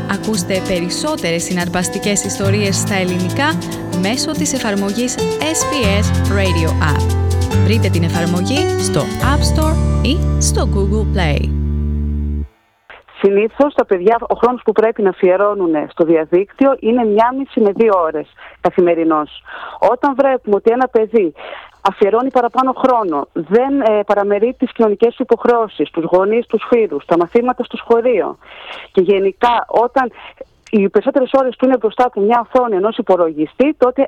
Ακούστε περισσότερες συναρπαστικές ιστορίες στα ελληνικά μέσω της εφαρμογής SBS Radio App. Βρείτε την εφαρμογή στο App Store ή στο Google Play. Συνήθως τα παιδιά, ο χρόνος που πρέπει να αφιερώνουν στο διαδίκτυο είναι 1,5 με 2 ώρες καθημερινώς. Όταν βλέπουμε ότι ένα παιδί αφιερώνει παραπάνω χρόνο, δεν παραμερεί τις κοινωνικές του υποχρεώσεις, τους γονείς, τους φίλους, τα μαθήματα στο σχολείο και γενικά όταν οι περισσότερες ώρες του είναι μπροστά από μια οθόνη ενός υπολογιστή, τότε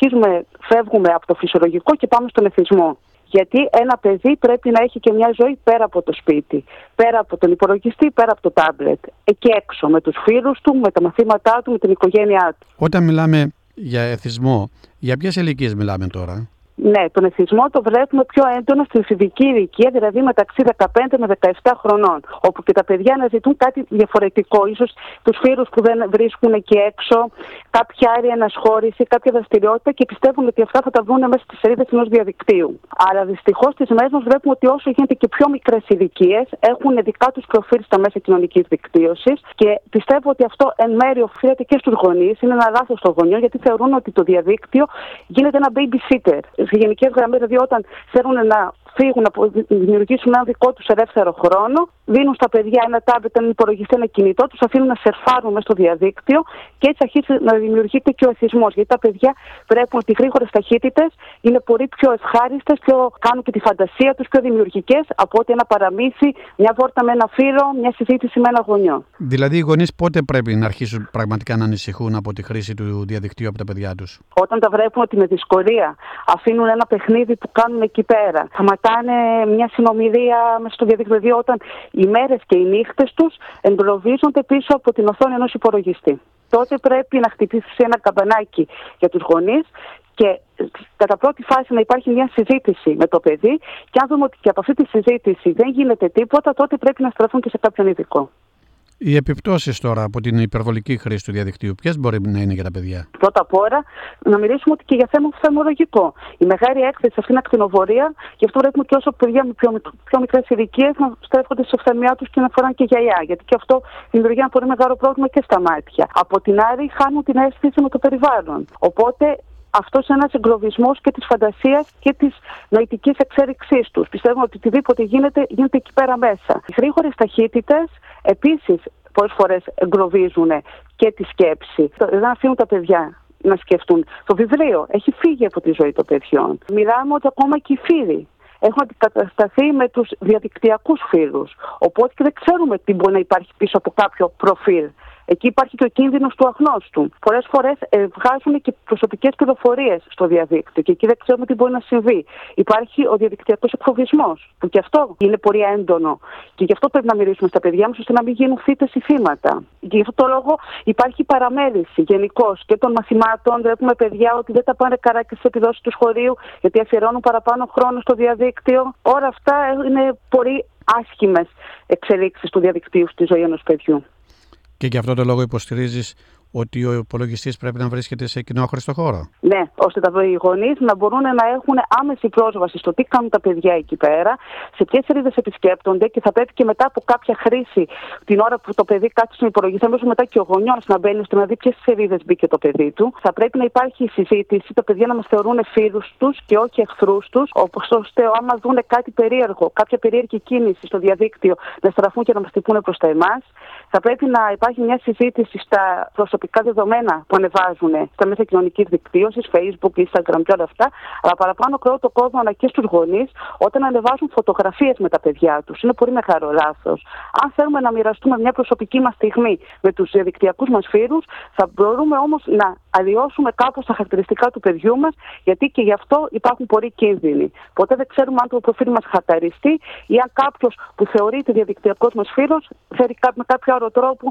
φεύγουμε από το φυσιολογικό και πάμε στον εθισμό. Γιατί ένα παιδί πρέπει να έχει και μια ζωή πέρα από το σπίτι, πέρα από τον υπολογιστή, πέρα από το τάμπλετ. Εκεί έξω, με τους φίλους του, με τα μαθήματά του, με την οικογένειά του. Όταν μιλάμε για εθισμό, για ποιες ηλικίες μιλάμε τώρα? Ναι, τον εθισμό το βλέπουμε πιο έντονα στην εφηβική ηλικία, δηλαδή μεταξύ 15 με 17 χρονών, όπου και τα παιδιά αναζητούν κάτι διαφορετικό, ίσως τους φίλους που δεν βρίσκουν εκεί έξω, κάποια άλλη ενασχόληση, κάποια δραστηριότητα και πιστεύουν ότι αυτά θα τα βρουν μέσα στις σελίδες ενός διαδικτύου. Αλλά δυστυχώς στις μέρες μας βλέπουμε ότι όσο γίνεται και πιο μικρές ηλικίες έχουν δικά τους προφίλ στα μέσα κοινωνικής δικτύωσης και πιστεύω ότι αυτό εν μέρει οφείλεται και στους γονείς, είναι ένα λάθος των γονιών γιατί θεωρούν ότι το διαδίκτυο γίνεται ένα babysitter. Σε γενικές γραμμές, δηλαδή όταν θέλουν να φύγουν, να δημιουργήσουν ένα δικό τους ελεύθερο χρόνο, δίνουν στα παιδιά ένα τάμπλετ, ένα υπολογιστή, ένα κινητό, τους αφήνουν να σερφάρουν μέσα στο διαδίκτυο και έτσι αρχίζει να δημιουργείται και ο εθισμός. Γιατί τα παιδιά βλέπουν ότι οι γρήγορες ταχύτητες είναι πολύ πιο ευχάριστες, κάνουν και τη φαντασία τους πιο δημιουργικές από ότι ένα παραμύθι, μια βόρτα με ένα φίλο, μια συζήτηση με ένα γονιό. Δηλαδή, οι γονείς πότε πρέπει να αρχίσουν πραγματικά να ανησυχούν από τη χρήση του διαδικτύου από τα παιδιά τους? Όταν τα βλέπουν ότι με δυσκολία αφήνουν ένα παιχνίδι που κάνουν εκεί πέρα, σταματάνε μια συνομιλία μέσα στο διαδίκτυο, δηλαδή όταν οι μέρες και οι νύχτες τους εγκλωβίζονται πίσω από την οθόνη ενός υπολογιστή. Τότε πρέπει να χτυπήσει ένα καμπανάκι για τους γονείς και κατά πρώτη φάση να υπάρχει μια συζήτηση με το παιδί και αν δούμε ότι και από αυτή τη συζήτηση δεν γίνεται τίποτα, τότε πρέπει να στραφούν και σε κάποιον ειδικό. Οι επιπτώσεις τώρα από την υπερβολική χρήση του διαδικτύου, ποιες μπορεί να είναι για τα παιδιά? Πρώτα απ' όλα, να μιλήσουμε ότι και για θέμα φαρμακολογικό. Η μεγάλη έκθεση σε αυτήν την ακτινοβολία, γι' αυτό βλέπουμε και όσο παιδιά με πιο μικρές ηλικίες να στρέφονται σε οφθαλμιά τους και να φοράνε και γυαλιά. Γιατί και αυτό δημιουργεί ένα πολύ μεγάλο πρόβλημα και στα μάτια. Από την άλλη, χάνουν την αίσθηση με το περιβάλλον. Οπότε, αυτός είναι ένας εγκλωβισμός και της φαντασίας και της νοητικής εξέλιξής τους. Πιστεύω ότι οτιδήποτε γίνεται εκεί πέρα μέσα. Οι γρήγορες ταχύτητες επίσης πολλές φορές εγκλωβίζουν και τη σκέψη. Δεν αφήνουν τα παιδιά να σκεφτούν. Το βιβλίο έχει φύγει από τη ζωή των παιδιών. Μιλάμε ότι ακόμα και οι φίλοι έχουν αντικατασταθεί με τους διαδικτυακούς φίλους. Οπότε και δεν ξέρουμε τι μπορεί να υπάρχει πίσω από κάποιο προφίλ. Εκεί υπάρχει και ο κίνδυνος του αγνώστου. Πολλές φορές βγάζουν και προσωπικές πληροφορίες στο διαδίκτυο και εκεί δεν ξέρουμε τι μπορεί να συμβεί. Υπάρχει ο διαδικτυακός εκφοβισμός, που και αυτό είναι πολύ έντονο. Και γι' αυτό πρέπει να μιλήσουμε στα παιδιά μας, ώστε να μην γίνουν θύτες ή θύματα. Και γι' αυτό το λόγο υπάρχει παραμέληση γενικώς και των μαθημάτων. Βλέπουμε παιδιά ότι δεν τα πάνε καλά και στις επιδόσεις του σχολείου, γιατί αφιερώνουν παραπάνω χρόνο στο διαδίκτυο. Όλα αυτά είναι πολύ άσχημες εξελίξεις του διαδικτύου στη ζωή ενός παιδιού. Και γι' αυτό το λόγο υποστηρίζεις ότι ο υπολογιστής πρέπει να βρίσκεται σε κοινόχρηστο χώρο? Ναι, ώστε οι γονείς να μπορούν να έχουν άμεση πρόσβαση στο τι κάνουν τα παιδιά εκεί πέρα, σε ποιες σελίδες επισκέπτονται και θα πρέπει και μετά από κάποια χρήση, την ώρα που το παιδί κάτσει στον υπολογιστή, αμέσως μετά και ο γονιός να μπαίνει ώστε να δει ποιες σελίδες μπήκε το παιδί του. Θα πρέπει να υπάρχει συζήτηση, τα παιδιά να μας θεωρούν φίλους τους και όχι εχθρούς τους, ώστε άμα δουν κάτι περίεργο, κάποια περίεργη κίνηση στο διαδίκτυο, να στραφούν και να μας τυπούν προς τα εμάς. Θα πρέπει να υπάρχει μια συζήτηση στα προσωπικά δεδομένα που ανεβάζουν στα μέσα κοινωνικής δικτύωσης, Facebook, Instagram και όλα αυτά. Αλλά παραπάνω κρατώ το κόδωνα και στους γονείς όταν ανεβάζουν φωτογραφίες με τα παιδιά τους. Είναι πολύ μεγάλο λάθος. Αν θέλουμε να μοιραστούμε μια προσωπική μας στιγμή με τους διαδικτυακούς μας φίλους, θα μπορούμε όμως να αλλοιώσουμε κάπως τα χαρακτηριστικά του παιδιού μας, γιατί και γι' αυτό υπάρχουν πολλοί κίνδυνοι. Ποτέ δεν ξέρουμε αν το προφίλ μας χαταριστεί ή αν κάποιος που θεωρείται διαδικτυακός μας φίλος θέλει με κάποιο άλλο τρόπο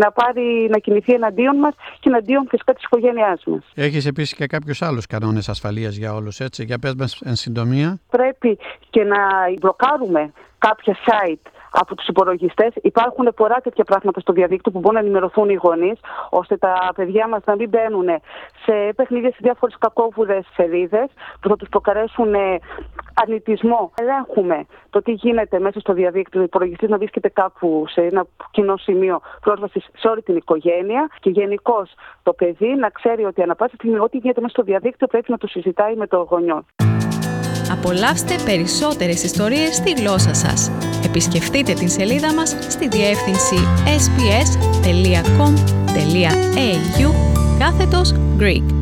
να κινηθεί εναντίον μας και εναντίον φυσικά της οικογένειάς μας. Έχεις επίσης και κάποιους άλλους κανόνες ασφαλείας για όλους, έτσι? Για πες μας εν συντομία. Πρέπει και να μπλοκάρουμε κάποια site από τους υπολογιστές. Υπάρχουν πολλά τέτοια πράγματα στο διαδίκτυο που μπορούν να ενημερωθούν οι γονείς, ώστε τα παιδιά μας να μην μπαίνουν σε παιχνίδια, σε διάφορες κακόβουλες σελίδες που θα τους προκαλέσουν αρνητισμό. Ελέγχουμε το τι γίνεται μέσα στο διαδίκτυο, ο υπολογιστής να βρίσκεται κάπου σε ένα κοινό σημείο πρόσβασης σε όλη την οικογένεια και γενικώς το παιδί να ξέρει ότι ανά πάσα στιγμή ό,τι γίνεται μέσα στο διαδίκτυο πρέπει να το συζητάει με το γονιό. Απολαύστε περισσότερες ιστορίες στη γλώσσα σας. Επισκεφτείτε την σελίδα μας στη διεύθυνση sbs.com.au/Greek.